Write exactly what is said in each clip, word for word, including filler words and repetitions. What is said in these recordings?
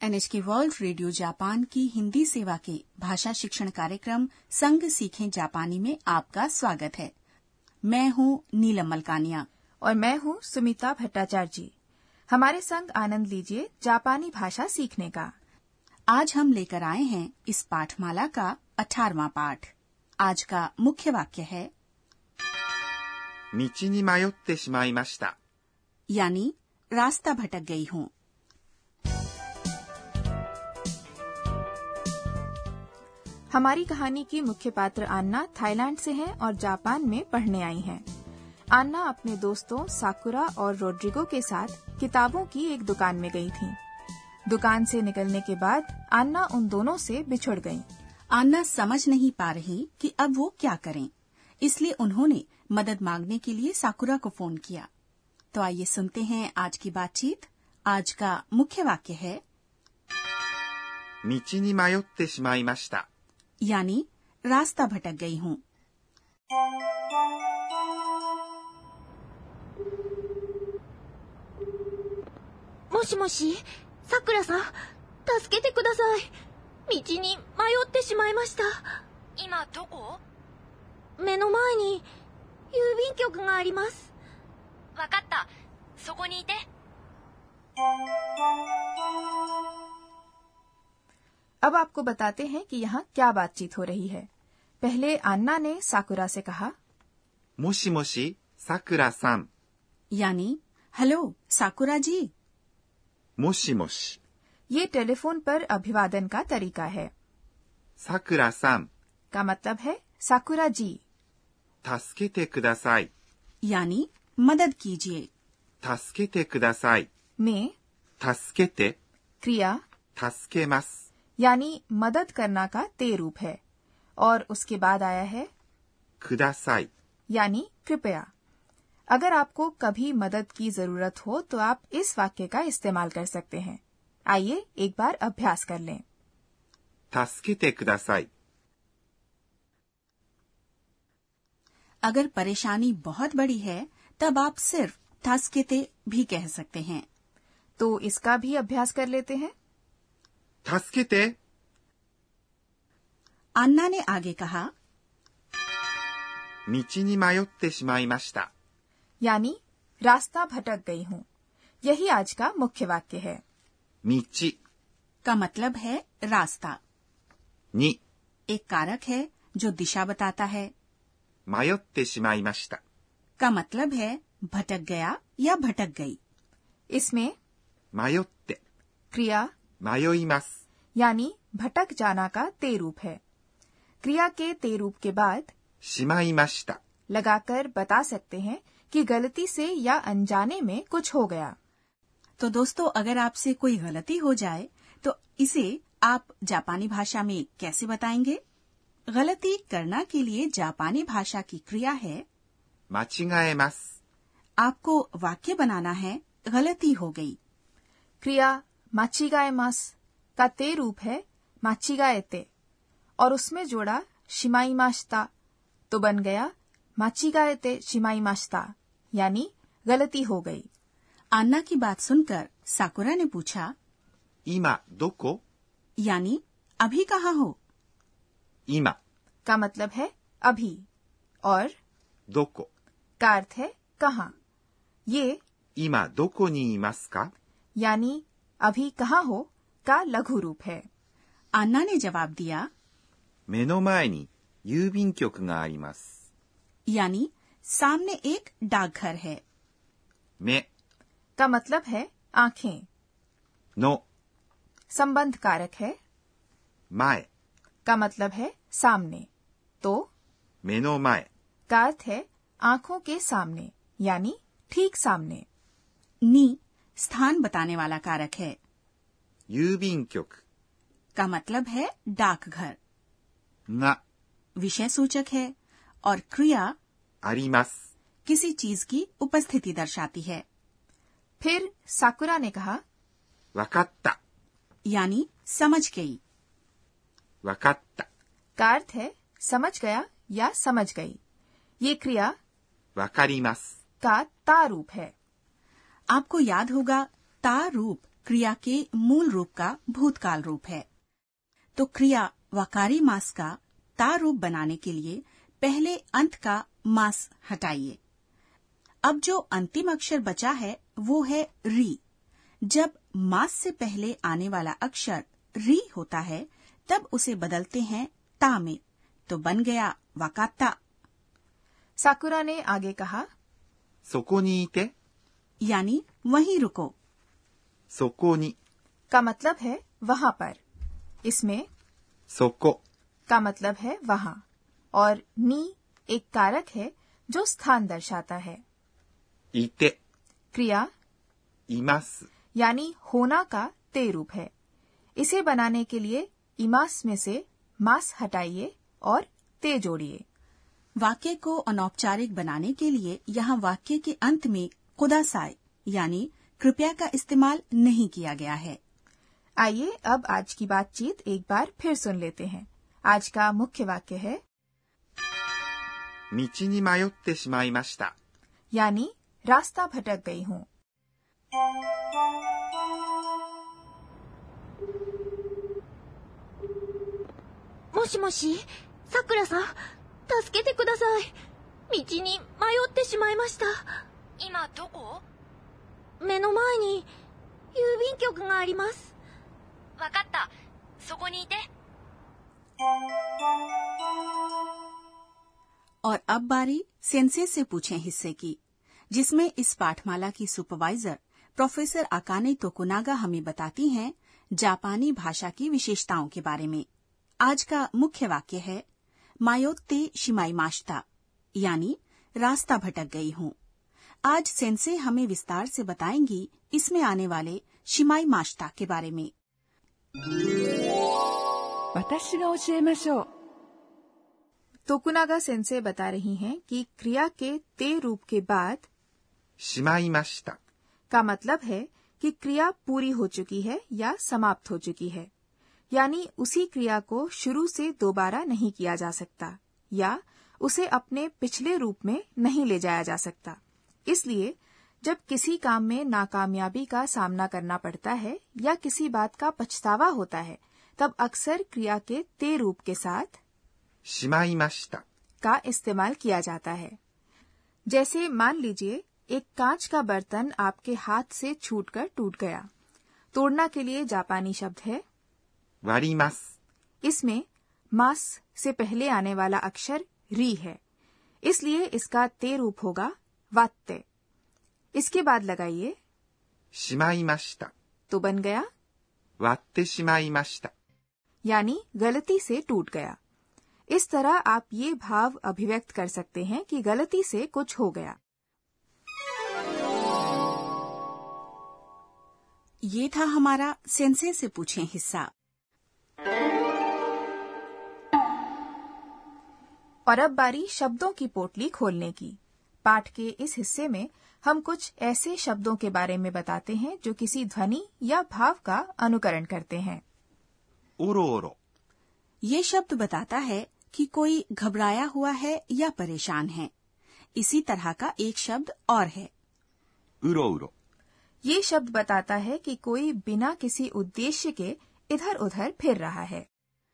NHK world radio Japan की हिंदी सेवा के भाषा शिक्षण कार्यक्रम संग सीखें जापानी में आपका स्वागत है। मैं हूँ नीलम मलकानिया और मैं हूँ सुमिता भट्टाचार्य जी। हमारे संग आनंद लीजिए जापानी भाषा सीखने का। आज हम लेकर आए हैं इस पाठमाला का अठारहवां पाठ। आज का मुख्य वाक्य है 道に迷ってしまいました。 यानी रास्ता भटक गई हूँ। हमारी कहानी की मुख्य पात्र आन्ना थाईलैंड से हैं और जापान में पढ़ने आई हैं। आन्ना अपने दोस्तों साकुरा और रोड्रिगो के साथ किताबों की एक दुकान में गई थीं। दुकान से निकलने के बाद आन्ना उन दोनों से बिछुड़ गईं। आन्ना समझ नहीं पा रही कि अब वो क्या करें, इसलिए उन्होंने मदद मांगने के लिए साकुरा को फोन किया। तो आइए सुनते हैं आज की बातचीत। आज का मुख्य वाक्य है 道に迷ってしまいました。 यानी रास्ता भटक गई हूँ। मोशी-मोशी, साकुराさん、助けてください。道に迷ってしまいました。今どこ？目の前に郵便局があります。わかった。そこにいて。 अब आपको बताते हैं कि यहाँ क्या बातचीत हो रही है। पहले आन्ना ने साकुरा से कहा もしもし、さくらさん。 यानी हेलो साकुरा जी। もしもし、 ये टेलीफोन पर अभिवादन का तरीका है। さくらさん、 का मतलब है साकुरा जी। 助けてください。 यानी मदद कीजिए। 助けてください。 में 助けて、 क्रिया 助けます。 यानी मदद करना का ते रूप है और उसके बाद आया है ください。 यानी कृपया। अगर आपको कभी मदद की जरूरत हो तो आप इस वाक्य का इस्तेमाल कर सकते हैं। आइए एक बार अभ्यास कर लें। 助けてください。 अगर परेशानी बहुत बड़ी है तब आप सिर्फ थास्केते भी कह सकते हैं। तो इसका भी अभ्यास कर लेते हैं। 助けて。 अन्ना ने आगे कहा 道に迷ってしまいました。 यानी रास्ता भटक गई हूँ। यही आज का मुख्य वाक्य है। 道 का मतलब है रास्ता। に एक कारक है जो दिशा बताता है। 迷ってしまいました。 का मतलब है भटक गया या भटक गई। इसमें 迷って、 क्रिया 迷います。 यानी भटक जाना का ते रूप है। क्रिया के ते रूप के बाद しまいました。 लगाकर बता सकते हैं कि गलती से या अनजाने में कुछ हो गया। तो दोस्तों, अगर आपसे कोई गलती हो जाए तो इसे आप जापानी भाषा में कैसे बताएंगे? गलती करना के लिए जापानी भाषा की क्रिया है 間違えます。 आपको वाक्य बनाना है गलती हो गई। क्रिया माचिगाएमास का ते रूप है माचिगाएते और उसमें जोड़ा शिमाईमाश्ता तो बन गया माचिगाएते शिमाईमाश्ता यानी गलती हो गई। अन्ना की बात सुनकर साकुरा ने पूछा 今どこ？ यानी अभी कहाँ हो? 今 का मतलब है अभी और どこ？ का अर्थ है कहाँ। ये 今どこにいますか？ यानी अभी कहाँ हो का लघु रूप है। अन्ना ने जवाब दिया 目の前に郵便局があります。 यानी सामने एक डाकघर है। 目 का मतलब है आँखें। の संबंध कारक है। 前 का मतलब है सामने तो 目の前 का अर्थ है आँखों के सामने यानी ठीक सामने। नी स्थान बताने वाला कारक है। 郵便局 का मतलब है डाकघर। が विषय सूचक है और क्रिया あります。 किसी चीज की उपस्थिति दर्शाती है। फिर साकुरा ने कहा わかった。 यानी समझ गई। わかった。 का अर्थ है समझ गया या समझ गई। ये क्रिया わかります。 का ता रूप है। आपको याद होगा ता रूप क्रिया के मूल रूप का भूतकाल रूप है। तो क्रिया वकारी मास का ता रूप बनाने के लिए पहले अंत का मास हटाइए। अब जो अंतिम अक्षर बचा है वो है री। जब मास से पहले आने वाला अक्षर री होता है तब उसे बदलते हैं ता में, तो बन गया वकाता। साकुरा ने आगे कहा, そこにいて यानी वहीं रुको। そこに का मतलब है वहाँ पर। इसमें そこ का मतलब है वहाँ और नी एक कारक है जो स्थान दर्शाता है। いて क्रिया います यानी होना का ते रूप है। इसे बनाने के लिए इमास में से मास हटाइए और ते जोड़िए। वाक्य को अनौपचारिक बनाने के लिए यहाँ वाक्य के अंत में कुदासाई यानी कृपया का इस्तेमाल नहीं किया गया है। आइए अब आज की बातचीत एक बार फिर सुन लेते हैं। आज का मुख्य वाक्य है 道に迷ってしまいました यानी रास्ता भटक गई हूँ। もしもし、さくらさん、助けてください。道に迷ってしまいました。今どこ？目の前に郵便局があります。わかった。そこにいて。 और अब बारी सेंसे से पूछें हिस्से की, जिसमें इस पाठमाला की सुपरवाइजर प्रोफेसर अकाने तोकुनागा हमें बताती हैं जापानी भाषा की विशेषताओं के बारे में। आज का मुख्य वाक्य है मायोत्ते शिमाइमाशिता यानी रास्ता भटक गई हूँ। आज सेंसे हमें विस्तार से बताएंगी इसमें आने वाले शिमाइमाशिता के बारे में। 私が教えましょう。 तोकुनागा सेंसे बता रही हैं कि क्रिया के ते रूप के बाद しまいました का मतलब है कि क्रिया पूरी हो चुकी है या समाप्त हो चुकी है, यानी उसी क्रिया को शुरू से दोबारा नहीं किया जा सकता या उसे अपने पिछले रूप में नहीं ले जाया जा सकता। इसलिए जब किसी काम में नाकामयाबी का सामना करना पड़ता है या किसी बात का पछतावा होता है तब अक्सर क्रिया के ते रूप के साथ しまいました का इस्तेमाल किया जाता है। जैसे मान लीजिए एक कांच का बर्तन आपके हाथ से छूटकर टूट गया। तोड़ना के लिए जापानी शब्द है 割ります इसमें मास से पहले आने वाला अक्षर री है, इसलिए इसका ते रूप होगा वात्ते। इसके बाद लगाइए しまいました तो बन गया 割ってしまいました यानी गलती से टूट गया। इस तरह आप ये भाव अभिव्यक्त कर सकते हैं कि गलती से कुछ हो गया। ये था हमारा सेंसे से पूछें हिस्सा। और अब बारी शब्दों की पोटली खोलने की। पाठ के इस हिस्से में हम कुछ ऐसे शब्दों के बारे में बताते हैं जो किसी ध्वनि या भाव का अनुकरण करते हैं। おろおろ ये शब्द बताता है कि कोई घबराया हुआ है या परेशान है। इसी तरह का एक शब्द और है うろうろ ये शब्द बताता है कि कोई बिना किसी उद्देश्य के इधर उधर फिर रहा है।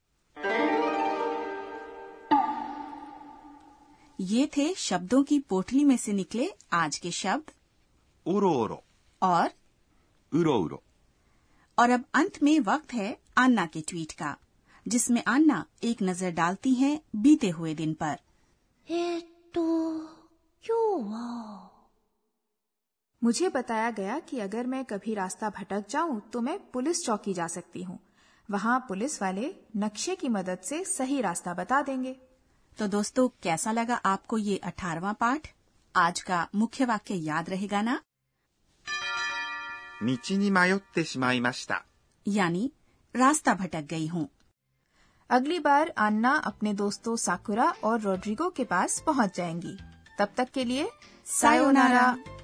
ये थे शब्दों की पोटली में से निकले आज के शब्द おろおろ और うろうろ और अब अंत में वक्त है अन्ना के ट्वीट का, जिसमें अन्ना एक नजर डालती हैं बीते हुए दिन पर। えーっと、今日は मुझे बताया गया कि अगर मैं कभी रास्ता भटक जाऊं तो मैं पुलिस चौकी जा सकती हूं। वहां पुलिस वाले नक्शे की मदद से सही रास्ता बता देंगे। तो दोस्तों, कैसा लगा आपको ये अठारहवां पाठ? आज का मुख्य वाक्य याद रहेगा ना? 道に迷ってしまいました यानी रास्ता भटक गई हूँ। अगली बार अन्ना अपने दोस्तों साकुरा और रोड्रिगो के पास पहुंच जाएंगी। तब तक के लिए सायोनारा।